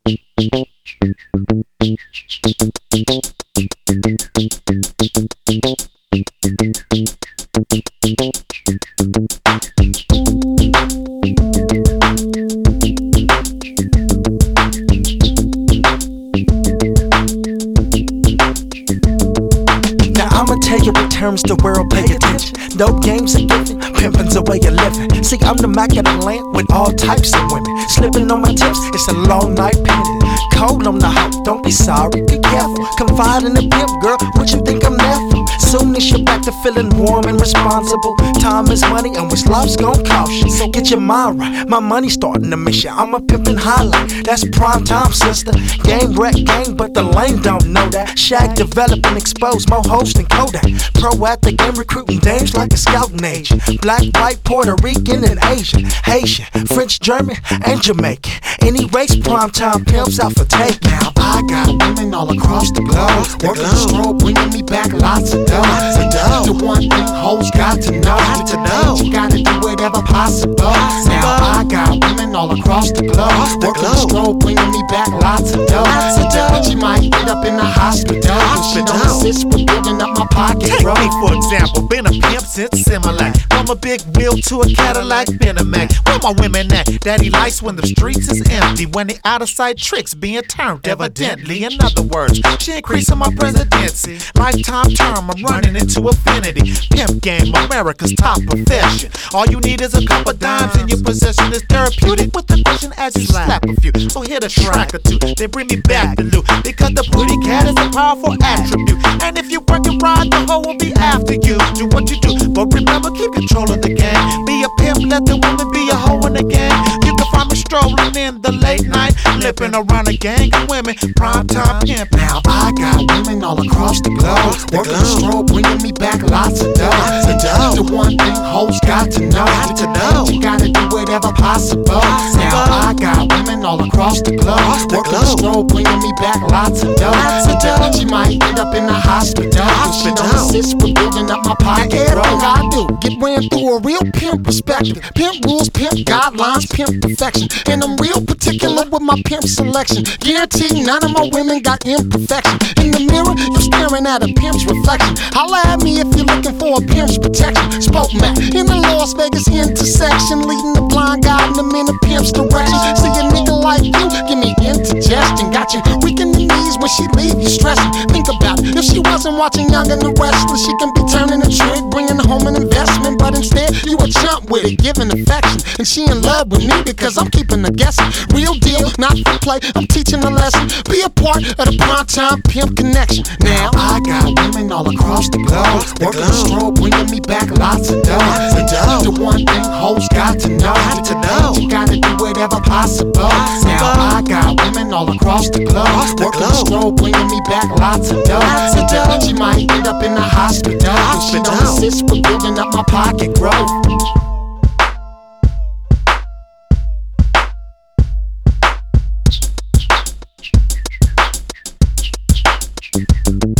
Now I'ma tell you what terms the world pay attention. No games are given, pimpin's a way of living. See, I'm the Mac of the land with all types of women. Slipping on my tips, it's a long night pending. Cold on the hoe, don't be sorry, be careful. Confide in the pimp, girl, what you think I'm there for? Soon as you're back to feeling warm and responsible. Time is money and what's love's gon' cost you. So get your mind right, my money starting to miss you. I'm a pimpin' highlight, that's prime time, sister. Game wreck gang, but the lame don't know that. Shaq develop and expose more hoes than Kodak. Pro at the game, recruiting dames like a scouting agent. Black, white, Puerto Rican, and Asian. Haitian, French, German, and Jamaican. Any race, prime time pimps out for take. Now I got women all across the globe, working the strobe, bringing me back lots of dough. The one thing hoes got to know, you gotta do whatever possible. Now I got women all across the globe, working the strobe, bringing me back lots of dough. She might end up in the hospital if she don't assist with building up my pocket. Take me for example, been a pimp since Similac. From a big wheel to a Cadillac, been a Mac. Where my women at? Daddy likes when the streets is empty, when they out of sight tricks being turned evidently. In other words, she increasing my presidency. Lifetime term, I'm running into infinity. Pimp game, America's top profession. All you need is a couple dimes in your possession. Is therapeutic with the question as you slap a few. So hit a track or two, then bring me back the loot. Because the booty cat is a powerful attribute. And if you work and ride, the hoe will be after you. Do what you do, but remember, keep control of the game. Be a pimp, let the woman be a hoe in the game. You can find me strolling in the late night, flipping around a gang of women, prime time pimp. Now I got women all across the globe, working the strobe, bringing me back lots of dough. The one thing hoes got to know, you gotta do whatever possible. Now I got women all across the globe, working the strobe, bringing me back lots of dough. She might end up in the hospital if she don't assist with building up my pocket. Everything I do, get ran through a real pimp perspective. Pimp rules, pimp guidelines, pimp perfection. And I'm real particular with my pimp selection. Guarantee none of my women got imperfection. In the mirror, you're staring at a pimp's reflection. Holla at me if you're looking for a pimp's protection. Spoke Mac in the Las Vegas intersection, leading the blind, guiding them in a pimp's direction. See a nigga like you, give me indigestion. Got you weaking the knees when she leave you stressing. Think about it, if she wasn't watching Young and the Restless, she can be turning a trick, bringing home an investment. But instead, you a chump with it, giving affection. And she in love with me because I'm keeping her guessing. Real deal, not for play, I'm teaching a lesson. Be a part of the prime time pimp connection. Now I got women all across the globe, working the strobe, bringing me back lots of dough. The one thing hoes got to know, you gotta do whatever possible. Now I got women all across the globe, working the strobe, bringing me back lots of dough. She might end up in the hospital if she don't assist with building up my pocket growth.